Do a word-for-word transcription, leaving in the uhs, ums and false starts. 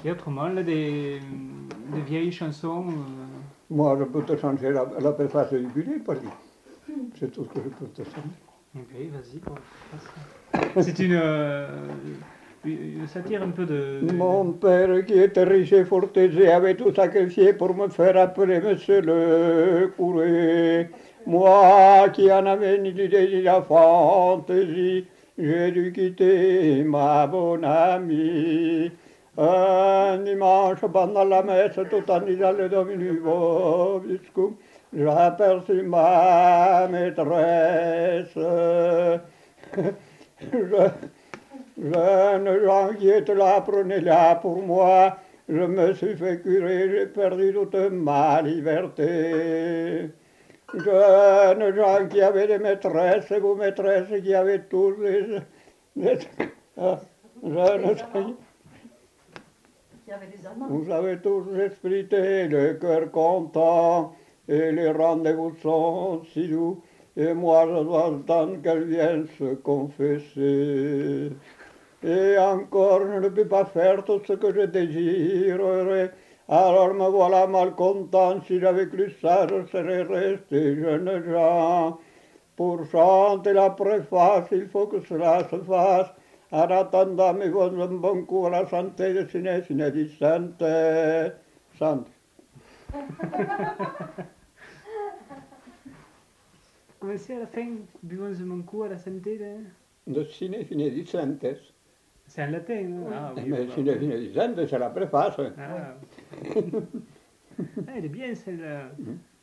Et autrement, là, des, des vieilles chansons. euh, Moi, je peux te chanter la, la préface du Gulli, pas dit. C'est tout ce que je peux te chanter. Ok, vas-y, qu'on fasse ça. C'est une, euh, une une satire un peu de. de- Mon père qui était riche et fort aisé avait tout sacrifié pour me faire appeler monsieur le curé. Moi qui en avais ni l'idée ni la fantaisie, j'ai dû quitter ma bonne amie. Un dimanche pendant la messe, tout en disant le Domini Vobiscum, j'aperçus ma maîtresse. Je, Jeune gens qui étaient là, prenez-la pour moi. Je me suis fait curer, j'ai perdu toute ma liberté. Jeunes gens qui avaient des maîtresses, vos maîtresses qui avaient tous les... les ah, jeunes gens, Il y avait des amants. vous avez tous l'esprit, le cœur content, et les rendez-vous sont si doux. Et moi, je dois attendre qu'elle vienne se confesser. Et encore, je ne peux pas faire tout ce que je désirerais. Alors me voilà mal content, si j'avais cru ça, je serais resté jeune gens. Pour chanter la préface, il faut que cela se fasse. En attendant, mes voix un bon coup à la santé de Ciné, Ciné Vicente. Chante. Comment c'est à la fin? Buvons mon coup à la santé de. De Ciné, Ciné Vicente. C'est en latin, non? Ah oui, Mais bah, Ciné, oui. Ciné Vicente, c'est la préface. Ah. Ah, elle est bien celle-là.